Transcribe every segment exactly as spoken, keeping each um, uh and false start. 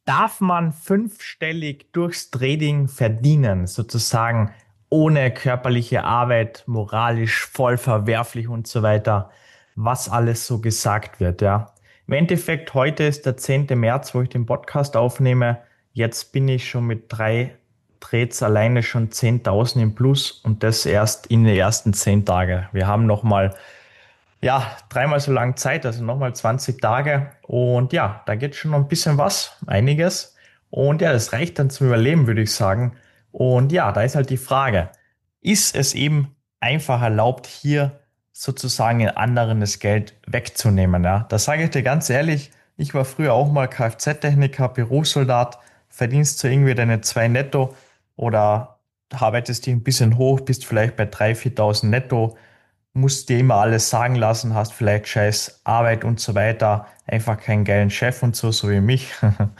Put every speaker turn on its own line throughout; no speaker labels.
Darf man fünfstellig durchs Trading verdienen, sozusagen ohne körperliche Arbeit, moralisch voll verwerflich und so weiter, was alles so gesagt wird, ja. Im Endeffekt, heute ist der zehnte März, wo ich den Podcast aufnehme. Jetzt bin ich schon mit drei Trades alleine schon zehntausend im Plus und das erst in den ersten zehn Tagen. Wir haben nochmal ja, dreimal so lange Zeit, also nochmal zwanzig Tage. Und ja, da geht schon noch ein bisschen was, einiges. Und ja, das reicht dann zum Überleben, würde ich sagen. Und ja, da ist halt die Frage, ist es eben einfach erlaubt, hier sozusagen in anderen das Geld wegzunehmen? Ja, das sage ich dir ganz ehrlich. Ich war früher auch mal Kfz-Techniker, Berufssoldat, verdienst so irgendwie deine zwei netto oder arbeitest dich ein bisschen hoch, bist vielleicht bei dreitausend, viertausend netto, musst dir immer alles sagen lassen, hast vielleicht scheiß Arbeit und so weiter, einfach keinen geilen Chef und so, so wie mich.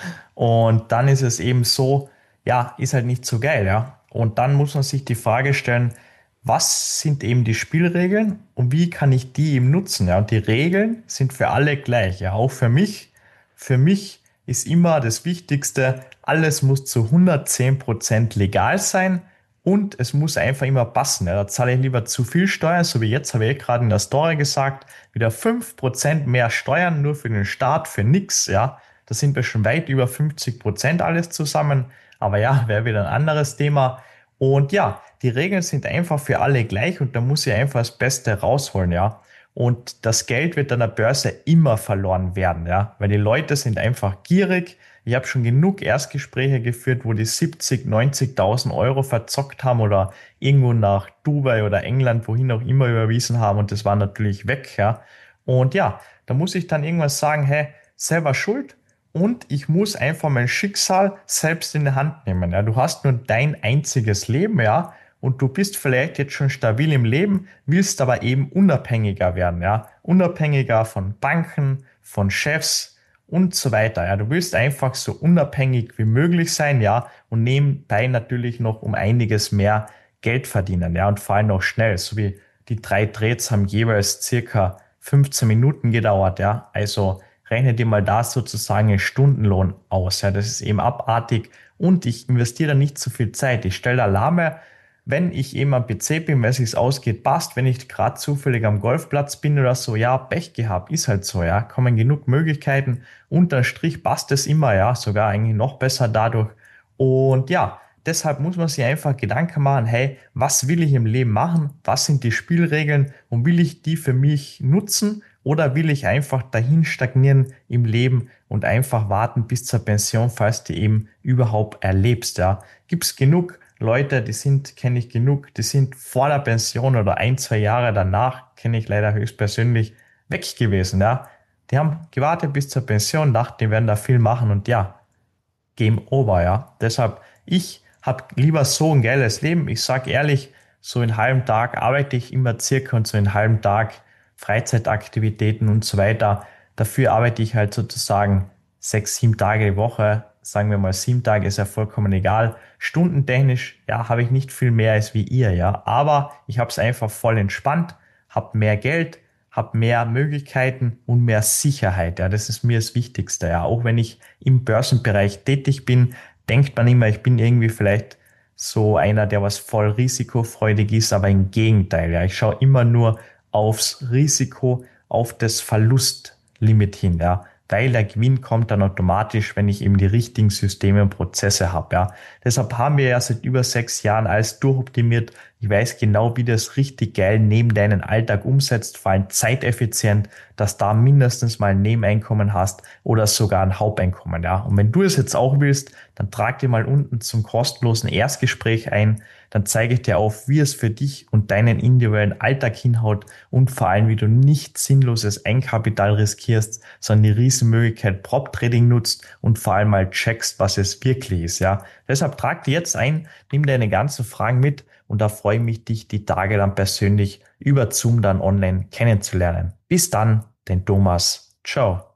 Und dann ist es eben so, ja, ist halt nicht so geil, ja. Und dann muss man sich die Frage stellen, was sind eben die Spielregeln und wie kann ich die eben nutzen, ja. Und die Regeln sind für alle gleich, ja, auch für mich. Für mich ist immer das Wichtigste, alles muss zu hundertzehn Prozent legal sein. Und es muss einfach immer passen. Ja. Da zahle ich lieber zu viel Steuern, so wie jetzt, habe ich gerade in der Story gesagt, wieder fünf Prozent mehr Steuern nur für den Staat, für nix. Ja. Da sind wir schon weit über fünfzig Prozent alles zusammen. Aber ja, wäre wieder ein anderes Thema. Und ja, die Regeln sind einfach für alle gleich und da muss ich einfach das Beste rausholen. Ja. Und das Geld wird an der Börse immer verloren werden, ja, weil die Leute sind einfach gierig. Ich habe schon genug Erstgespräche geführt, wo die siebzig, neunzigtausend Euro verzockt haben oder irgendwo nach Dubai oder England, wohin auch immer überwiesen haben und das war natürlich weg, ja. Und ja, da muss ich dann irgendwas sagen, hey, selber schuld und ich muss einfach mein Schicksal selbst in die Hand nehmen, ja. Du hast nur dein einziges Leben, ja. Und du bist vielleicht jetzt schon stabil im Leben, willst aber eben unabhängiger werden, ja. Unabhängiger von Banken, von Chefs und so weiter, ja. Du willst einfach so unabhängig wie möglich sein, ja. Und nebenbei natürlich noch um einiges mehr Geld verdienen, ja. Und vor allem noch schnell, so wie die drei Trades haben jeweils circa fünfzehn Minuten gedauert, ja. Also rechne dir mal da sozusagen einen Stundenlohn aus, ja. Das ist eben abartig und ich investiere da nicht zu viel Zeit. Ich stelle Alarme, wenn ich eben am P C bin, wenn es sich ausgeht, passt. Wenn ich gerade zufällig am Golfplatz bin oder so, ja, Pech gehabt, ist halt so, ja. Kommen genug Möglichkeiten. Unterm Strich passt es immer, ja, sogar eigentlich noch besser dadurch. Und ja, deshalb muss man sich einfach Gedanken machen, hey, was will ich im Leben machen? Was sind die Spielregeln? Und will ich die für mich nutzen? Oder will ich einfach dahin stagnieren im Leben und einfach warten bis zur Pension, falls du eben überhaupt erlebst, ja. Gibt's genug Leute, die sind, kenne ich genug, die sind vor der Pension oder ein, zwei Jahre danach, kenne ich leider höchstpersönlich, weg gewesen, ja. Die haben gewartet bis zur Pension, dachten, die werden da viel machen und ja, Game over, ja. Deshalb, ich habe lieber so ein geiles Leben. Ich sag ehrlich, so einen halben Tag arbeite ich immer circa und so einen halben Tag Freizeitaktivitäten und so weiter. Dafür arbeite ich halt sozusagen sechs, sieben Tage die Woche. Sagen wir mal sieben Tage, ist ja vollkommen egal. Stundentechnisch, ja, habe ich nicht viel mehr als wie ihr, ja. Aber ich habe es einfach voll entspannt, habe mehr Geld, habe mehr Möglichkeiten und mehr Sicherheit, ja. Das ist mir das Wichtigste, ja. Auch wenn ich im Börsenbereich tätig bin, denkt man immer, ich bin irgendwie vielleicht so einer, der was voll risikofreudig ist, aber im Gegenteil, ja. Ich schaue immer nur aufs Risiko, auf das Verlustlimit hin, ja. Weil der Gewinn kommt dann automatisch, wenn ich eben die richtigen Systeme und Prozesse habe, ja. Deshalb haben wir ja seit über sechs Jahren alles durchoptimiert. Ich weiß genau, wie das richtig geil neben deinen Alltag umsetzt, vor allem zeiteffizient, dass da mindestens mal ein Nebeneinkommen hast oder sogar ein Haupteinkommen, ja. Und wenn du es jetzt auch willst, dann trag dir mal unten zum kostenlosen Erstgespräch ein. Dann zeige ich dir auf, wie es für dich und deinen individuellen Alltag hinhaut und vor allem, wie du nicht sinnloses Eigenkapital riskierst, sondern die Riesenmöglichkeit Prop-Trading nutzt und vor allem mal checkst, was es wirklich ist, ja. Deshalb trag dir jetzt ein, nimm deine ganzen Fragen mit und da freue ich mich, dich die Tage dann persönlich über Zoom dann online kennenzulernen. Bis dann, dein Thomas. Ciao.